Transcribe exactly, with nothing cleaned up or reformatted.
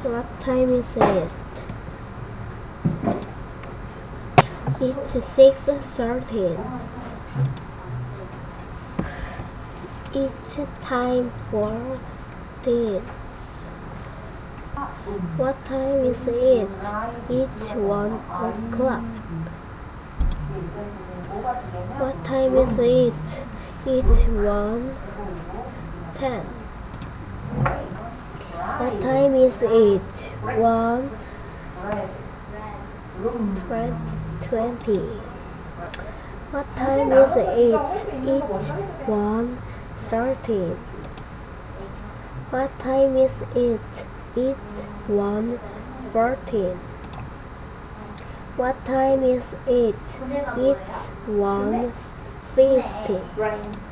What time is it? It's six thirty. It's time for dinner. What time is it? It's one o'clock. What time is it? It's one ten. What time is it? One twenty. What time is it? It's one thirteen. What time is it? It's one fourteen. What time is it? It's one fifteen.